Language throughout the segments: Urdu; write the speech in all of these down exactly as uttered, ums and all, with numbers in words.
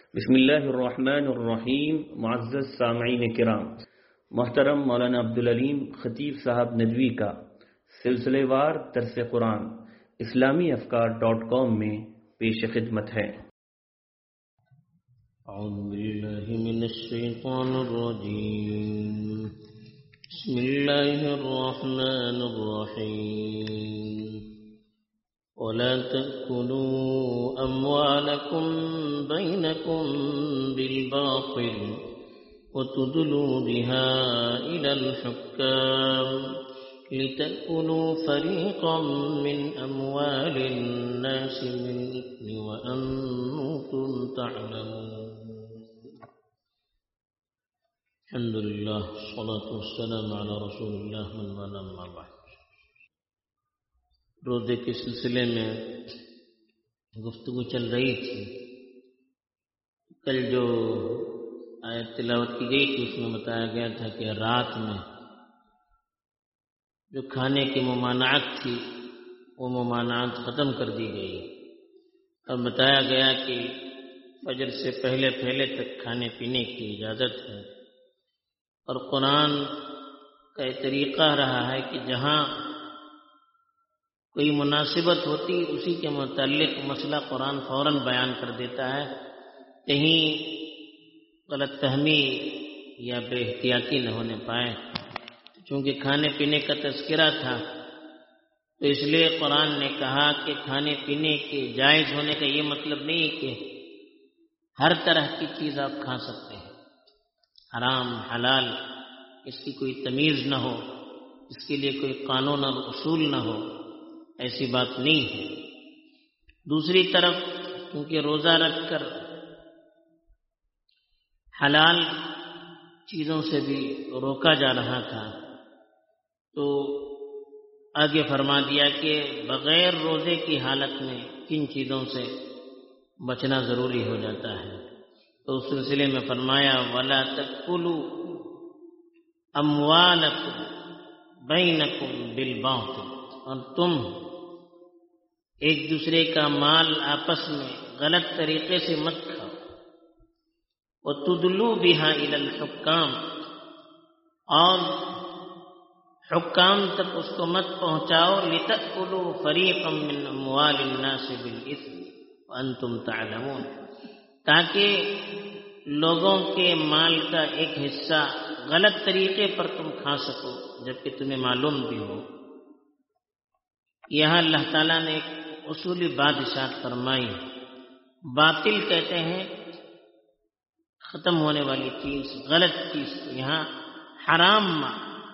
بسم اللہ الرحمن الرحیم. معزز سامعین کرام، محترم مولانا عبدالعلیم خطیب صاحب ندوی کا سلسلے وار درس قرآن اسلامی افکار ڈاٹ کام میں پیش خدمت ہے. اعوذ باللہ من الشیطان الرجیم. بسم اللہ الرحمن الرحیم. ولا تأكلوا أموالكم بينكم بالباطل وتدلوا بها إلى الحكام لتأكلوا فريقا من أموال الناس بالإثم وأنتم تعلمون. الحمد لله والصلاة والسلام على رسول الله من والاه أما بعد. روزے کے سلسلے میں گفتگو چل رہی تھی. کل جو آیت تلاوت کی گئی تھی اس میں بتایا گیا تھا کہ رات میں جو کھانے کی ممانعت تھی وہ ممانعت ختم کر دی گئی. اب بتایا گیا کہ فجر سے پہلے پہلے تک کھانے پینے کی اجازت ہے، اور قرآن کا ایک طریقہ رہا ہے کہ جہاں کوئی مناسبت ہوتی اسی کے متعلق مسئلہ قرآن فوراً بیان کر دیتا ہے، کہیں غلط فہمی یا بے احتیاطی نہ ہونے پائے. چونکہ کھانے پینے کا تذکرہ تھا تو اس لیے قرآن نے کہا کہ کھانے پینے کے جائز ہونے کا یہ مطلب نہیں کہ ہر طرح کی چیز آپ کھا سکتے ہیں، حرام حلال اس کی کوئی تمیز نہ ہو، اس کے لیے کوئی قانون اور اصول نہ ہو، ایسی بات نہیں ہے. دوسری طرف کیونکہ روزہ رکھ کر حلال چیزوں سے بھی روکا جا رہا تھا تو آگے فرما دیا کہ بغیر روزے کی حالت میں کن چیزوں سے بچنا ضروری ہو جاتا ہے. تو اس سلسلے میں فرمایا وَلَا تَأْكُلُوا أَمْوَالَكُمْ بَيْنَكُمْ بِالْبَاطِلِ، اور تم ایک دوسرے کا مال آپس میں غلط طریقے سے مت کھاؤ. وَتُدْلُوا بِهَا إِلَى الْحُكَّامِ، اور حکام تک اس کو مت پہنچاؤ. لِتَأْكُلُوا فَرِيقًا مِّنْ أَمْوَالِ النَّاسِ بِالْإِثْمِ وَأَنْتُمْ تَعْلَمُونَ، تاکہ لوگوں کے مال کا ایک حصہ غلط طریقے پر تم کھا سکو جبکہ تمہیں معلوم بھی ہو. یہاں اللہ تعالیٰ نے ایک اصولی بات ارشاد فرمائی. باطل کہتے ہیں ختم ہونے والی چیز، غلط چیز. یہاں حرام ما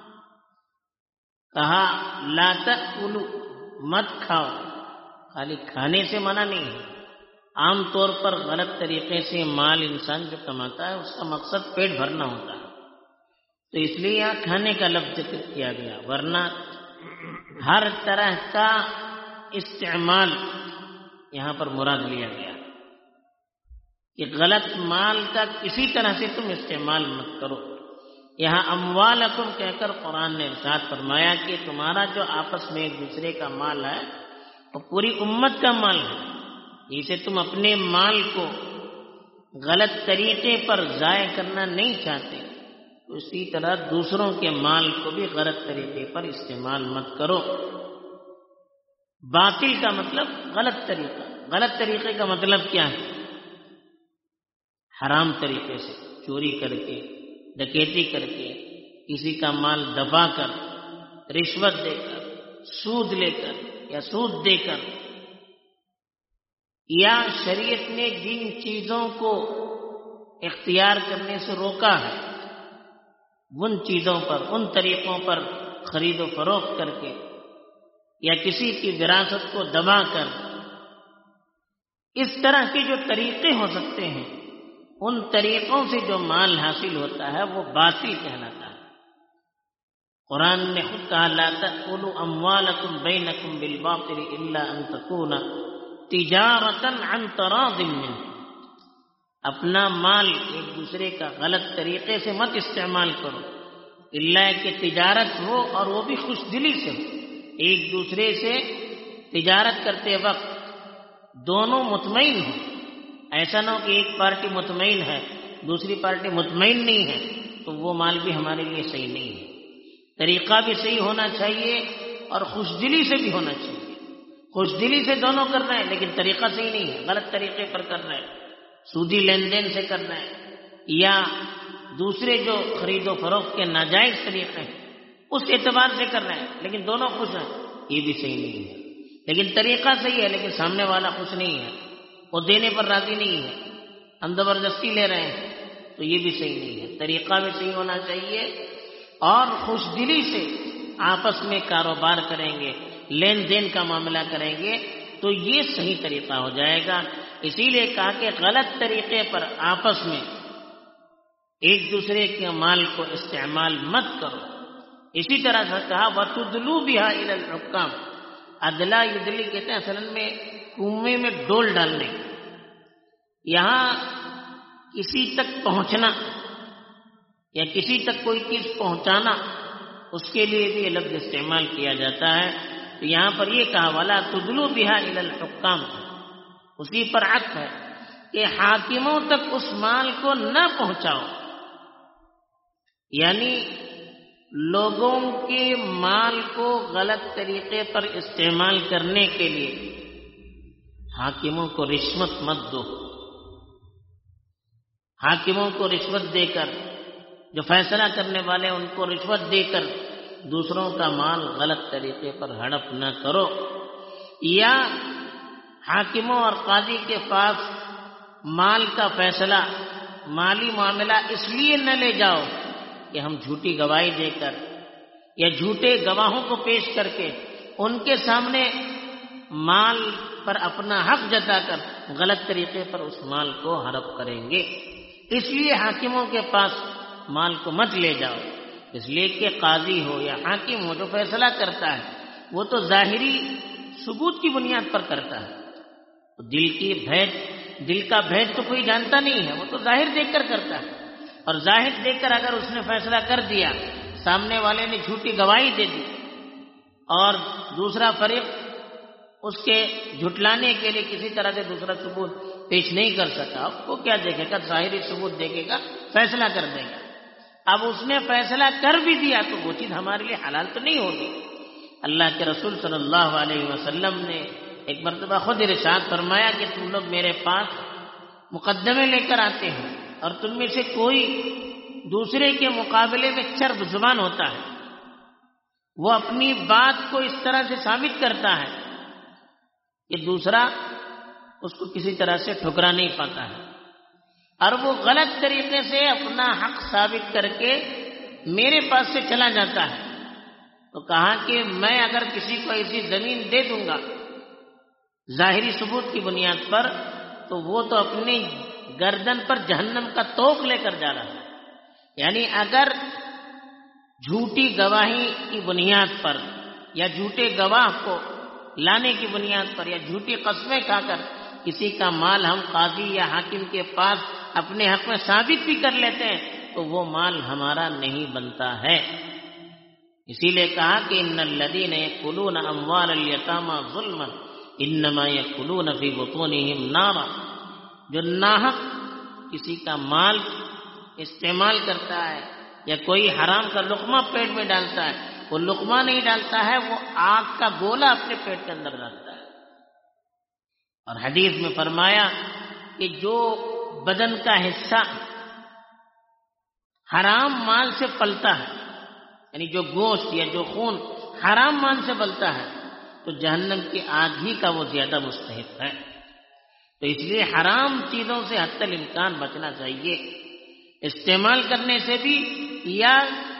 کہا لا تأکلوا، مت کھاؤ. خالی کھانے سے منع نہیں ہے، عام طور پر غلط طریقے سے مال انسان جو کماتا ہے اس کا مقصد پیٹ بھرنا ہوتا ہے، تو اس لیے یہاں کھانے کا لفظ ذکر کیا گیا. ورنہ ہر طرح کا استعمال یہاں پر مراد لیا گیا کہ غلط مال کا کسی طرح سے تم استعمال مت کرو. یہاں اموالکم کہہ کر قرآن نے ارشاد فرمایا کہ تمہارا جو آپس میں ایک دوسرے کا مال ہے وہ پوری امت کا مال ہے. جسے تم اپنے مال کو غلط طریقے پر ضائع کرنا نہیں چاہتے، اسی طرح دوسروں کے مال کو بھی غلط طریقے پر استعمال مت کرو. باطل کا مطلب غلط طریقہ. غلط طریقے کا مطلب کیا ہے؟ حرام طریقے سے چوری کر کے، ڈکیتی کر کے، کسی کا مال دبا کر، رشوت دے کر، سود لے کر یا سود دے کر، یا شریعت نے جن چیزوں کو اختیار کرنے سے روکا ہے ان چیزوں پر، ان طریقوں پر خرید و فروخت کر کے یا کسی کی وراثت کو دبا کر، اس طرح کے جو طریقے ہو سکتے ہیں ان طریقوں سے جو مال حاصل ہوتا ہے وہ باطل کہلاتا ہے. قرآن نے خود کہا لا تأکلوا اموالکم بینکم بالباطل الا ان تکون تجارتا عن تراض منکم، اپنا مال ایک دوسرے کا غلط طریقے سے مت استعمال کرو الا کہ تجارت ہو اور وہ بھی خوش دلی سے ہو. ایک دوسرے سے تجارت کرتے وقت دونوں مطمئن ہوں، ایسا نہ ہو کہ ایک پارٹی مطمئن ہے دوسری پارٹی مطمئن نہیں ہے تو وہ مال بھی ہمارے لیے صحیح نہیں ہے. طریقہ بھی صحیح ہونا چاہیے اور خوش دلی سے بھی ہونا چاہیے. خوش دلی سے دونوں کر رہے ہیں لیکن طریقہ صحیح نہیں ہے, غلط طریقے پر کر رہے ہیں, سودی لین دین سے کر رہے ہیں یا دوسرے جو خرید و فروخت کے ناجائز طریقے ہیں اس اعتبار سے کر رہے ہیں لیکن دونوں خوش ہیں, یہ بھی صحیح نہیں ہے. لیکن طریقہ صحیح ہے لیکن سامنے والا خوش نہیں ہے, وہ دینے پر راضی نہیں ہے, ہم زبردستی لے رہے ہیں تو یہ بھی صحیح نہیں ہے. طریقہ بھی صحیح ہونا چاہیے اور خوش دلی سے آپس میں کاروبار کریں گے, لین دین کا معاملہ کریں گے تو یہ صحیح طریقہ ہو جائے گا. اسی لیے کہا کہ غلط طریقے پر آپس میں ایک دوسرے کے مال کو استعمال مت کرو. اسی طرح سے کہا وَتُدْلُوا بِهَا إِلَى الْحُكَّامِ, ادلا یدلی کہتے ہیں اصل میں کنویں میں ڈول ڈالنے. یہاں کسی تک پہنچنا یا کسی تک کوئی چیز پہنچانا اس کے لیے بھی یہ لفظ استعمال کیا جاتا ہے. تو یہاں پر یہ کہا وَلَا تُدْلُوا بِهَا إِلَى الْحُكَّامِ, اسی پر عطف ہے کہ حاکموں تک اس مال کو نہ پہنچاؤ. یعنی لوگوں کے مال کو غلط طریقے پر استعمال کرنے کے لیے حاکموں کو رشوت مت دو. حاکموں کو رشوت دے کر, جو فیصلہ کرنے والے ان کو رشوت دے کر دوسروں کا مال غلط طریقے پر ہڑپ نہ کرو. یا حاکموں اور قاضی کے پاس مال کا فیصلہ, مالی معاملہ اس لیے نہ لے جاؤ کہ ہم جھوٹی گواہی دے کر یا جھوٹے گواہوں کو پیش کر کے ان کے سامنے مال پر اپنا حق جتا کر غلط طریقے پر اس مال کو ہڑپ کریں گے. اس لیے حاکموں کے پاس مال کو مت لے جاؤ. اس لیے کہ قاضی ہو یا حاکم ہو جو فیصلہ کرتا ہے وہ تو ظاہری ثبوت کی بنیاد پر کرتا ہے. دل کی بھید, دل کا بھید تو کوئی جانتا نہیں ہے, وہ تو ظاہر دیکھ کر کرتا ہے. اور ظاہر دیکھ کر اگر اس نے فیصلہ کر دیا, سامنے والے نے جھوٹی گواہی دے دی اور دوسرا فریق اس کے جھٹلانے کے لیے کسی طرح سے دوسرا ثبوت پیش نہیں کر سکا, وہ کیا دیکھے گا؟ ظاہری ثبوت دیکھے گا, فیصلہ کر دے گا. اب اس نے فیصلہ کر بھی دیا تو وہ چیز ہمارے لیے حلال تو نہیں ہوگی. اللہ کے رسول صلی اللہ علیہ وسلم نے ایک مرتبہ خود ارشاد فرمایا کہ تم لوگ میرے پاس مقدمے لے کر آتے ہیں اور تم میں سے کوئی دوسرے کے مقابلے میں چرب زبان ہوتا ہے, وہ اپنی بات کو اس طرح سے ثابت کرتا ہے کہ دوسرا اس کو کسی طرح سے ٹھکرا نہیں پاتا ہے, اور وہ غلط طریقے سے اپنا حق ثابت کر کے میرے پاس سے چلا جاتا ہے. تو کہا کہ میں اگر کسی کو ایسی زمین دے دوں گا ظاہری ثبوت کی بنیاد پر تو وہ تو اپنی گردن پر جہنم کا توق لے کر جا رہا ہے. یعنی اگر جھوٹی گواہی کی بنیاد پر یا جھوٹے گواہ کو لانے کی بنیاد پر یا جھوٹی قسمیں کھا کر کسی کا مال ہم قاضی یا حاکم کے پاس اپنے حق میں ثابت بھی کر لیتے ہیں تو وہ مال ہمارا نہیں بنتا ہے. اسی لیے کہا کہ ان الذین یأکلون اموال الیتامی ظلما انما یأکلون فی بطونہم نارا, جو ناحق کسی کا مال استعمال کرتا ہے یا کوئی حرام کا لقمہ پیٹ میں ڈالتا ہے, وہ لقمہ نہیں ڈالتا ہے, وہ آگ کا گولا اپنے پیٹ کے اندر ڈالتا ہے. اور حدیث میں فرمایا کہ جو بدن کا حصہ حرام مال سے پلتا ہے, یعنی جو گوشت یا جو خون حرام مال سے پلتا ہے, تو جہنم کی آگ ہی کا وہ زیادہ مستحق ہے. تو اس لیے حرام چیزوں سے حتی الامکان بچنا چاہیے, استعمال کرنے سے بھی یا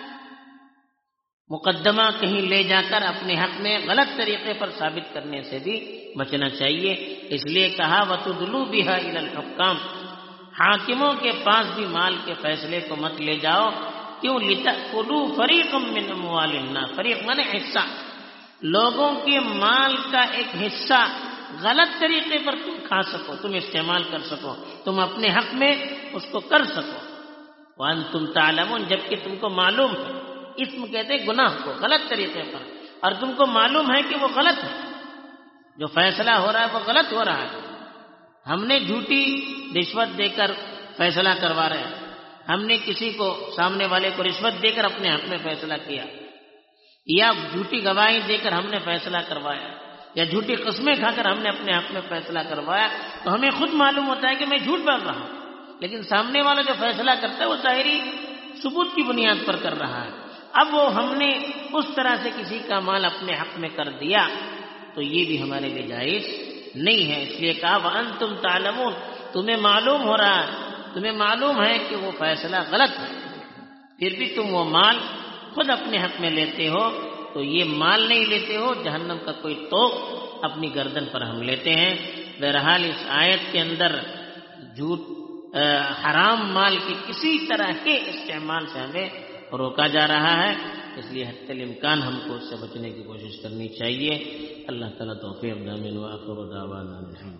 مقدمہ کہیں لے جا کر اپنے حق میں غلط طریقے پر ثابت کرنے سے بھی بچنا چاہیے. اس لیے کہا وَتُدْلُوا بِهَا إِلَى الْحُكَّامِ, حاکموں کے پاس بھی مال کے فیصلے کو مت لے جاؤ. کیوں؟ لِتَأْكُلُوا فَرِيقًا مِّنْ أَمْوَالِ النَّاسِ, فریق مانے حصہ, لوگوں کے مال کا ایک حصہ غلط طریقے پر تم کھا سکو, تم استعمال کر سکو, تم اپنے حق میں اس کو کر سکو. وَأَنْتُمْ تَعْلَمُونَ, جبکہ تم کو معلوم ہے, اسم کہتے ہیں گناہ کو, غلط طریقے پر, اور تم کو معلوم ہے کہ وہ غلط ہے, جو فیصلہ ہو رہا ہے وہ غلط ہو رہا ہے. ہم نے جھوٹی رشوت دے کر فیصلہ کروا رہے ہیں، ہم نے کسی کو سامنے والے کو رشوت دے کر اپنے حق میں فیصلہ کیا، یا جھوٹی گواہی دے کر ہم نے فیصلہ کروایا، یا جھوٹی قسمیں کھا کر ہم نے اپنے حق میں فیصلہ کروایا، تو ہمیں خود معلوم ہوتا ہے کہ میں جھوٹ بول رہا ہوں، لیکن سامنے والا جو فیصلہ کرتا ہے وہ ظاہری ثبوت کی بنیاد پر کر رہا ہے۔ اب وہ ہم نے اس طرح سے کسی کا مال اپنے حق میں کر دیا تو یہ بھی ہمارے لیے جائز نہیں ہے، اس لیے کہا وَأَنْتُمْ تَعْلَمُونَ، تمہیں معلوم ہو رہا ہے، تمہیں معلوم ہے کہ وہ فیصلہ غلط ہے، پھر بھی تم وہ مال خود اپنے حق میں لیتے ہو، تو یہ مال نہیں لیتے ہو، جہنم کا کوئی توق اپنی گردن پر ہم لیتے ہیں۔ بہرحال اس آیت کے اندر جھوٹ حرام مال کے کسی طرح کے استعمال سے ہمیں روکا جا رہا ہے، اس لیے حتی الامکان ہم کو اس سے بچنے کی کوشش کرنی چاہیے۔ اللہ تعالیٰ توفیق دامن و آخر دعوانا الحمد